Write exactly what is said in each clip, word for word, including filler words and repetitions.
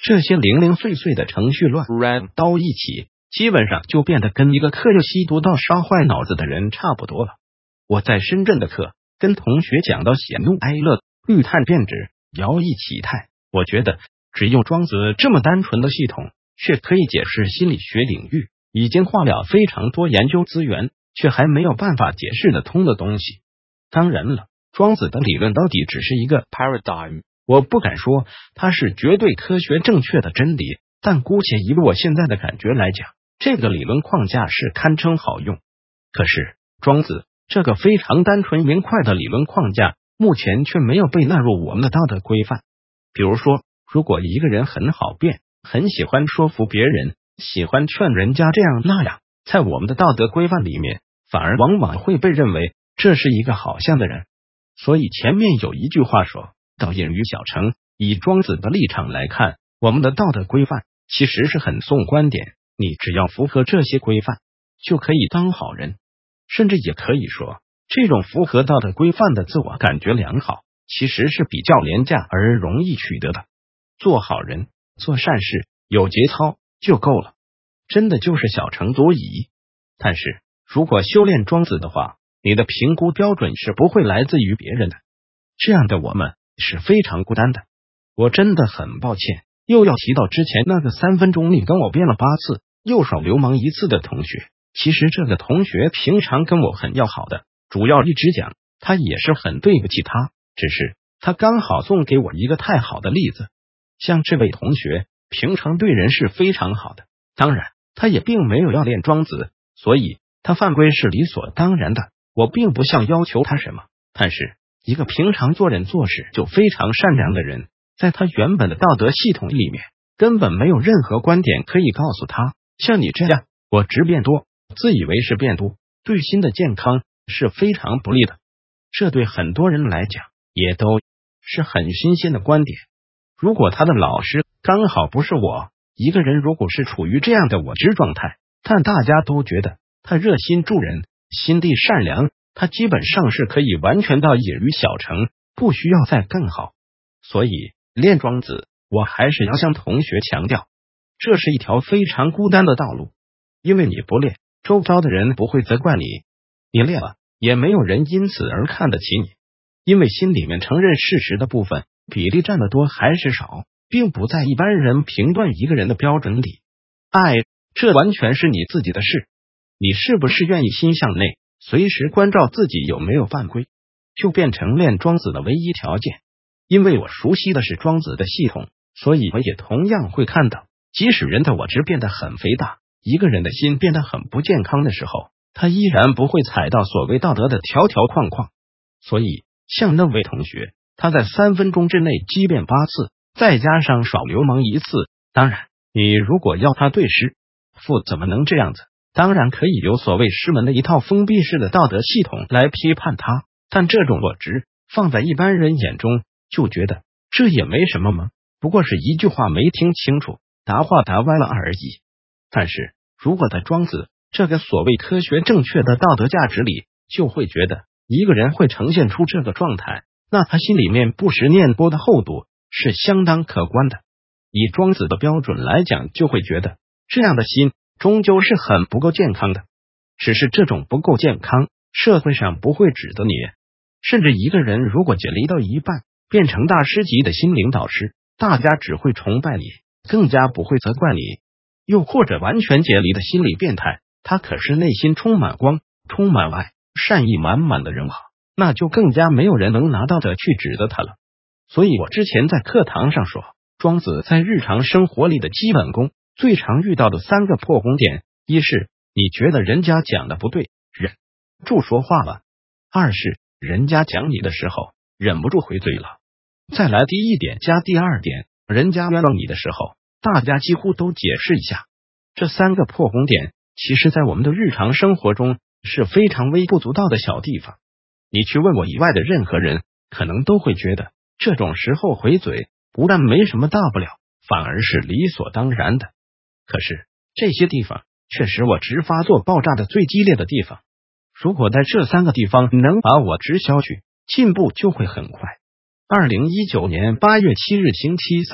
这些零零碎碎的程序乱到一起，基本上就变得跟一个嗑药吸毒到烧坏脑子的人差不多了。我在深圳的课跟同学讲到喜怒哀乐、绿碳变质、摇曳起态，我觉得只用庄子这么单纯的系统，却可以解释心理学领域已经花了非常多研究资源，却还没有办法解释得通的东西。当然了，庄子的理论到底只是一个 paradigm， 我不敢说它是绝对科学正确的真理，但姑且以我现在的感觉来讲，这个理论框架是堪称好用。可是庄子这个非常单纯明快的理论框架，目前却没有被纳入我们的道德规范。比如说，如果一个人很好辩，很喜欢说服别人，喜欢劝人家这样那样，在我们的道德规范里面，反而往往会被认为这是一个好相的人。所以前面有一句话说，道隐于小成。以庄子的立场来看，我们的道德规范其实是很纵观点，你只要符合这些规范，就可以当好人。甚至也可以说，这种符合道德规范的自我感觉良好，其实是比较廉价而容易取得的。做好人，做善事，有节操就够了，真的就是小成足矣。但是如果修炼庄子的话，你的评估标准是不会来自于别人的，这样的我们是非常孤单的。我真的很抱歉，又要提到之前那个三分钟里跟我辩了八次，又耍流氓一次的同学。其实这个同学平常跟我很要好的，主要一直讲他也是很对不起他，只是他刚好送给我一个太好的例子。像这位同学平常对人是非常好的，当然他也并没有要练庄子，所以他犯规是理所当然的，我并不想要求他什么。但是一个平常做人做事就非常善良的人，在他原本的道德系统里面根本没有任何观点可以告诉他，像你这样我执辩多，自以为是辩多，对心的健康是非常不利的。这对很多人来讲也都是很新鲜的观点。如果他的老师刚好不是我，一个人如果是处于这样的我执状态，但大家都觉得他热心助人，心地善良，他基本上是可以完全到隐于小成，不需要再更好。所以练庄子，我还是要向同学强调，这是一条非常孤单的道路。因为你不练，周遭的人不会责怪你；你练了，也没有人因此而看得起你。因为心里面承认事实的部分比例占得多还是少，并不在一般人评断一个人的标准里。爱，这完全是你自己的事。你是不是愿意心向内，随时关照自己有没有犯规，就变成练庄子的唯一条件。因为我熟悉的是庄子的系统，所以我也同样会看到，即使人的我执变得很肥大，一个人的心变得很不健康的时候，他依然不会踩到所谓道德的条条框框。所以像那位同学，他在三分钟之内激辩八次，再加上耍流氓一次，当然你如果要他对师傅，怎么能这样子？当然可以有所谓师门的一套封闭式的道德系统来批判他，但这种我执放在一般人眼中就觉得这也没什么嘛，不过是一句话没听清楚，答话答歪了而已。但是如果在庄子这个所谓科学正确的道德价值里，就会觉得一个人会呈现出这个状态，那他心里面不识念波的厚度是相当可观的。以庄子的标准来讲，就会觉得这样的心终究是很不够健康的。只是这种不够健康，社会上不会指责你。甚至一个人如果解离到一半，变成大师级的心灵导师，大家只会崇拜你，更加不会责怪你。又或者完全解离的心理变态，他可是内心充满光，充满爱，善意满满的人啊，那就更加没有人能拿到的去指责他了。所以我之前在课堂上说，庄子在日常生活里的基本功最常遇到的三个破功点，一是你觉得人家讲的不对，忍住说话了；二是人家讲你的时候忍不住回嘴了；再来第一点加第二点，人家冤枉你的时候，大家几乎都解释一下。这三个破功点其实在我们的日常生活中是非常微不足道的小地方。你去问我以外的任何人，可能都会觉得这种时候回嘴不但没什么大不了，反而是理所当然的。可是这些地方却使我执发作爆炸的最激烈的地方。如果在这三个地方能把我执消去，进步就会很快。二零一九年八月七日星期三，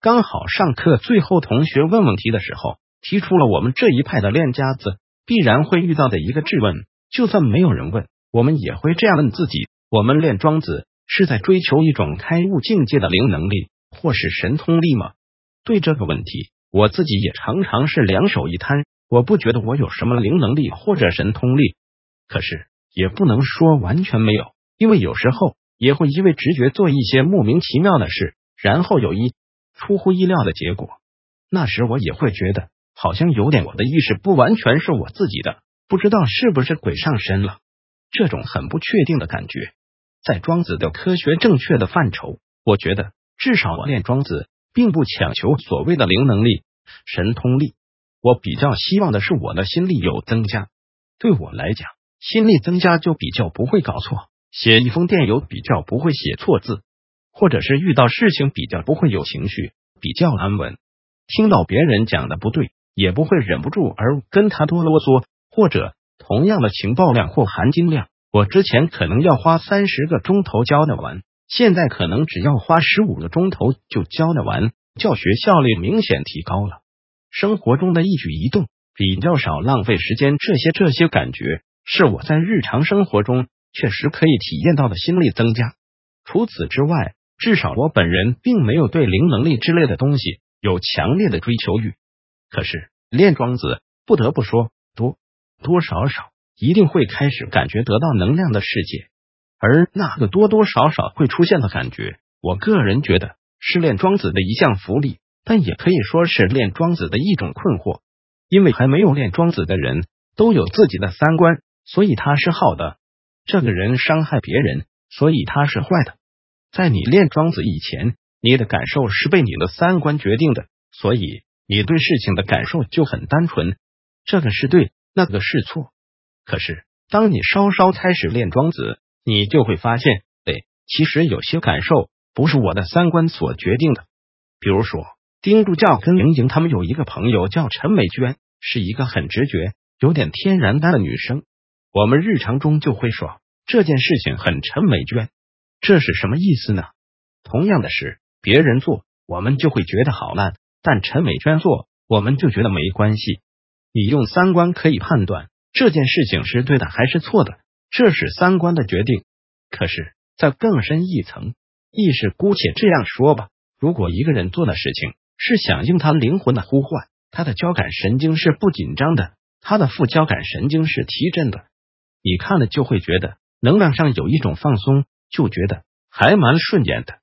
刚好上课最后同学问问题的时候，提出了我们这一派的练家子必然会遇到的一个质问，就算没有人问，我们也会这样问自己：我们练庄子是在追求一种开悟境界的灵能力，或是神通力吗？对这个问题，我自己也常常是两手一摊，我不觉得我有什么灵能力或者神通力，可是也不能说完全没有，因为有时候也会因为直觉做一些莫名其妙的事，然后有一出乎意料的结果。那时我也会觉得好像有点我的意识不完全是我自己的，不知道是不是鬼上身了。这种很不确定的感觉，在庄子的科学正确的范畴，我觉得至少我练庄子并不强求所谓的灵能力、神通力，我比较希望的是我的心力有增加。对我来讲，心力增加就比较不会搞错，写一封电邮比较不会写错字，或者是遇到事情比较不会有情绪，比较安稳。听到别人讲的不对，也不会忍不住而跟他多啰嗦，或者同样的情报量或含金量，我之前可能要花三十个钟头教得完，现在可能只要花十五个钟头就教得完，教学效率明显提高了。生活中的一举一动比较少浪费时间，这些这些感觉是我在日常生活中确实可以体验到的心力增加。除此之外，至少我本人并没有对灵能力之类的东西有强烈的追求欲。可是练庄子，不得不说，多多少少一定会开始感觉得到能量的世界，而那个多多少少会出现的感觉，我个人觉得是练庄子的一项福利，但也可以说是练庄子的一种困惑。因为还没有练庄子的人都有自己的三观，所以他是好的；这个人伤害别人，所以他是坏的。在你练庄子以前，你的感受是被你的三观决定的，所以你对事情的感受就很单纯，这个是对，那个是错。可是当你稍稍开始练庄子，你就会发现，哎，其实有些感受不是我的三观所决定的。比如说丁助教跟莹莹他们有一个朋友叫陈美娟，是一个很直觉有点天然呆的女生，我们日常中就会说这件事情很陈美娟，这是什么意思呢？同样的事别人做我们就会觉得好烂，但陈美娟做我们就觉得没关系。你用三观可以判断这件事情是对的还是错的，这是三观的决定。可是在更深一层意识，姑且这样说吧，如果一个人做的事情是响应他灵魂的呼唤，他的交感神经是不紧张的，他的副交感神经是提振的，你看了就会觉得能量上有一种放松，就觉得还蛮顺眼的。